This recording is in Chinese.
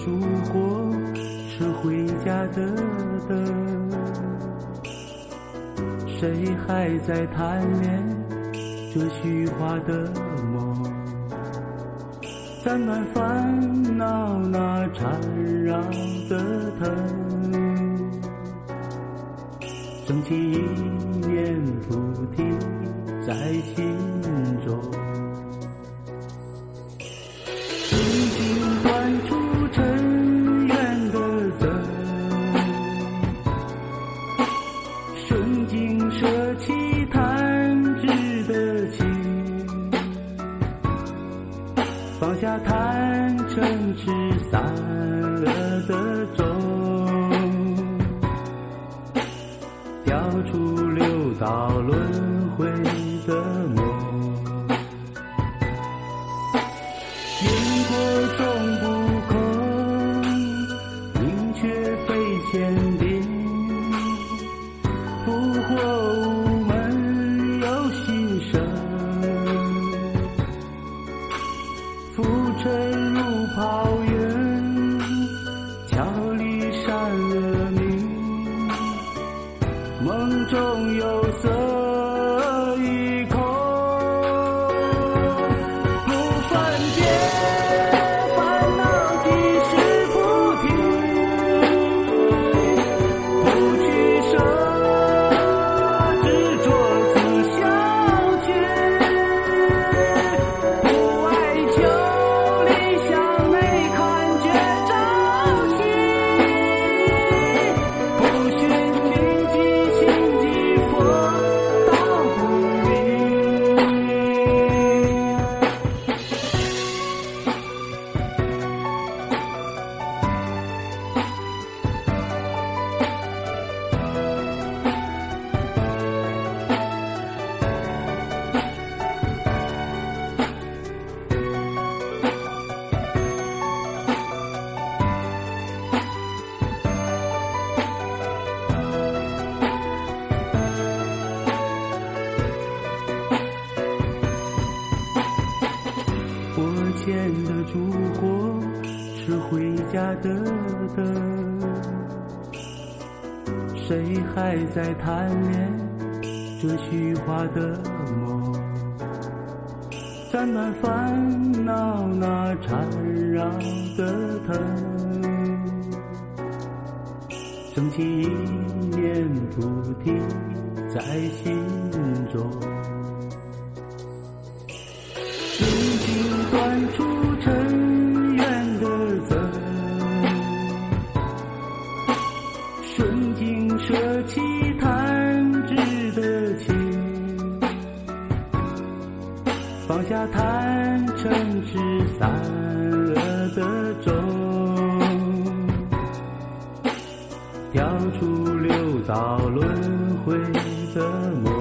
烛火，是回家的灯。谁还在贪恋这虚华的梦？暂暖烦恼那缠绕的疼，升起一念菩提在心中。已经断出尘缘的增，顺境舍弃贪执的情，放下贪嗔痴散了的种，掉出六道轮回的梦。因果终不空，宁缺非前定，福祸无门有心生，浮沉如泡影，巧离善恶名，梦中有色一空，不分别烦恼即是菩提，不取舍执着自消去，不爱求理想内看觉朝夕，不寻名即心即佛道不离。佛前的烛火是回家的灯，谁还在贪恋这虚华的梦？暂暖烦恼那缠绕的疼，升起一念菩提在心中。已经断出尘缘的增，顺境舍弃贪执的情，放下贪嗔痴散了的种，掉出六道轮回的梦。